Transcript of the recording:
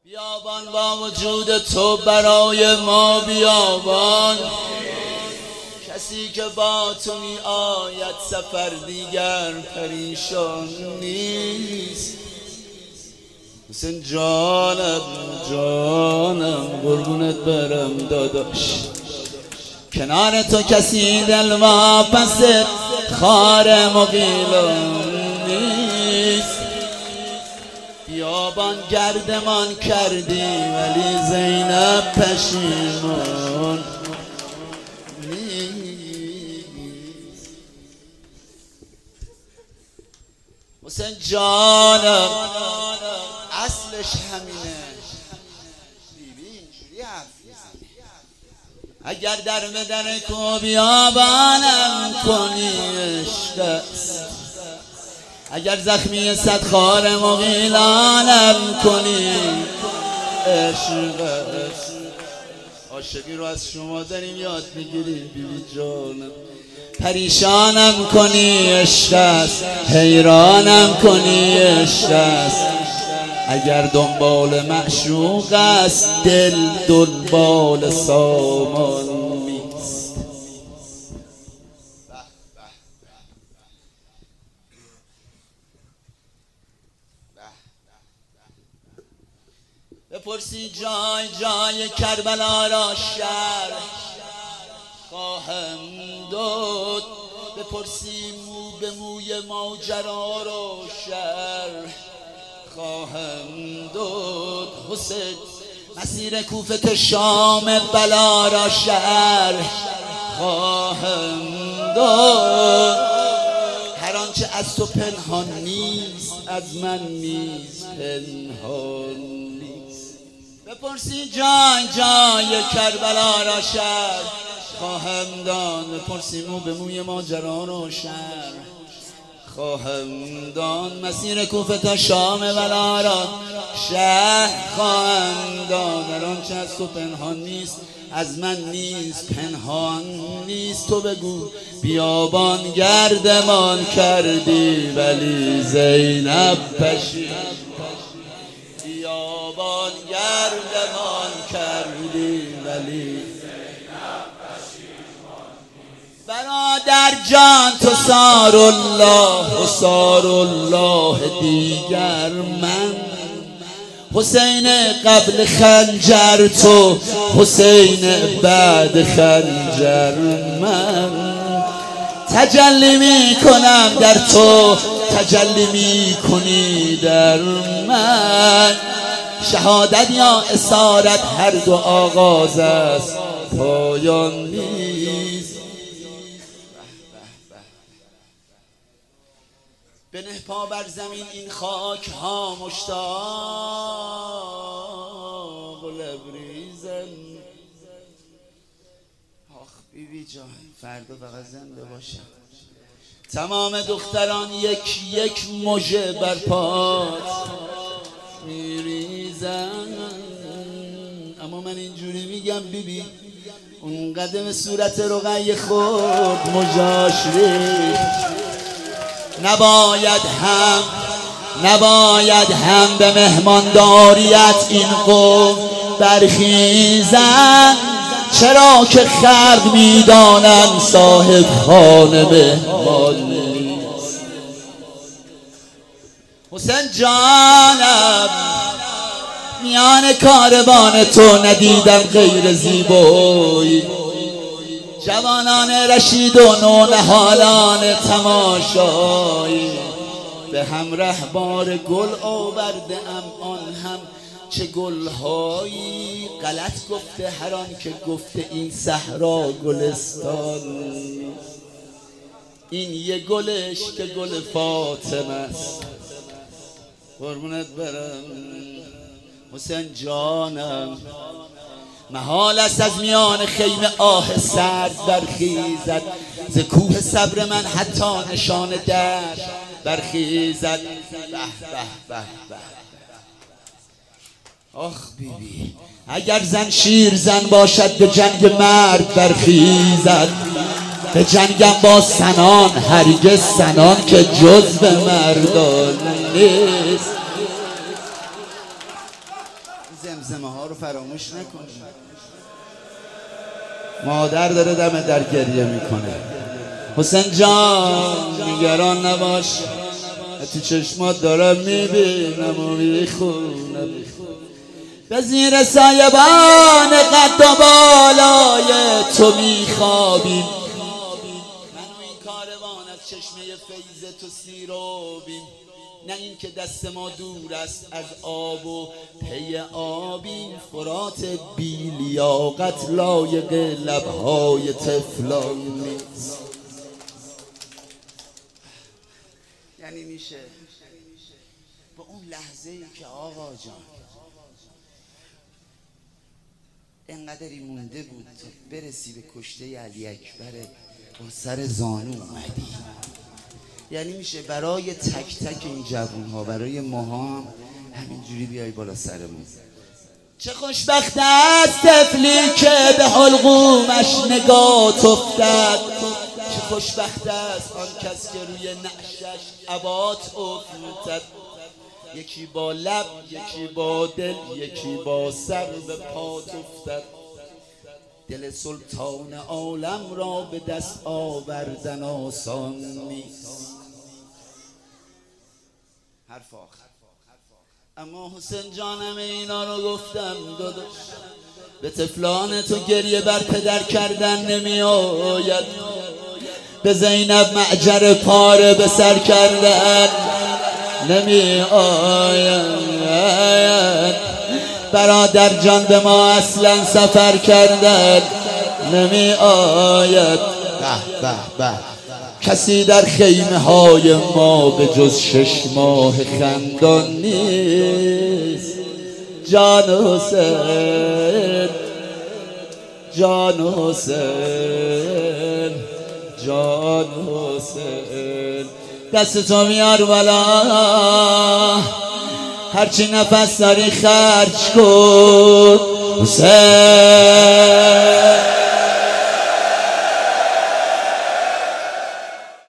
بیابان با وجود تو برای ما بیابان، کسی که با تو می آید سفر دیگر پریشان نیست. حسین جانم قربونت برم داداش، کنار تو کسی دل واپس خار مغیلان نیست. بیابان گردمان کردی ولی زینب پشیمان نیست. حسین جانم اصلش همینه، اینجوری حرف میزنی. اگر در بدن کو بیابانم کنی عشق است، اگر زخمی صد خار مغیلانم کنی عشق است. عاشقی رو از شما داریم یاد میگیریم بیبی جانم. پریشانم کنی عشق است، حیرانم کنی عشق است. اگر دنبال معشوق است دل دنبال سامان نیست. بپرسی جای کربلا را شرح خواهم داد، بپرسی مو به موی ماجرا را شرح خواهم داد. حسین مسیر کوفه تا شام بلا را شرح خواهم داد. هر آنچه از تو پنهان نیست از من نیز پنهان نیست. بپرسی جای کربلا را شرح خواهم داد، بپرسی مو به موی ماجرا را شرح خواهم داد. مسیر کوفه تا شام بلا را شرح خواهم داد. هر آنچه از تو پنهان نیست از من نیست پنهان نیست. تو بگو بیابان گردمان کردی ولی زینب پشیمان. بیابان گردمان کردی ولی برادر جان تو سار الله و سار الله دیگر من. حسین قبل خنجر تو، حسین بعد خنجر من. تجلی می کنم در تو، تجلی می کنی در من. شهادت یا اسارت هر دو آغاز است پایان نیست. بنه پا بر زمین این خاک ها مشتاق و لبریزن. آخ بیبی جان فردا فقط زنده باشم. تمام دختران یک مژه بر پات میریزن. اما من اینجوری میگم بیبی اون قدم صورت رقیه خود مژاش ریخت. نباید هم به مهمانداریت این قوم برخیزن. چرا که خلق میدانن صاحب خانه مهمان نیست. حسین جانم میان کاروان تو ندیدم غیر زیبایی. جوانان رشید و نونهالان تماشایی به همراه بار گل آورده ام. آن هم چه گلهایی. غلط گفته هر آن که گفته این صحرا گلستان. این یه گلش که گل فاطمه است. قربونت برم حسین جانم. محال است از میان خیمه آه سرد برخیزد. ز کوه صبر من حتی نشان درد برخیزد. به به به به. آخ بیبی اگر زن شیر زن باشد به جنگ مرد برخیزد. به جنگم با سنان هرگز سنان که جزو مردان نیست. زمزمه ها رو فراموش نکنیم. مادر داره دم در گریه میکنه. حسین جان نگران نباش، تو چشمات دارم میبینم و میخونم، به زیر سایبان قد و بالای تو میخوابیم. من و این کاروان از چشمه فیض تو سیرابیم، نه این که دست ما دور است از آب و پی آبیم. فرات بی لیاقت لایق لبهای طفلان نیست. یعنی میشه به اون لحظه ای که آقا جان انقدری مونده بود تا برسی به کشته علی اکبر با سر زانو اومدی. یعنی میشه برای تک تک این جوون ها، برای ماها هم همینجوری بیای بالا سرمون. چه خوشبخت است طفلی که به حلقومش نگاه افتد، چه خوشبخت است آن کس که روی نعشش عبات افتد. یکی با لب، یکی با دل، یکی با سر به پات افتد. دل سلطان عالم را به دست آوردن آسان نیست. حرف آخر. اما حسین جانم اینا رو گفتم داداش، به طفلان تو گریه بر پدر کردن نمی آید، به زینب معجر پاره به سر کردن نمی آید، برادر جان به ما اصلا سفر کردن نمی آید. به به به، کسی در خیمه های ما به جز 6 ماه خندان نیست. جان حسین، جان حسین، جان حسین، دست تو میار بالا، هرچی نفس داری خرج کن حسین.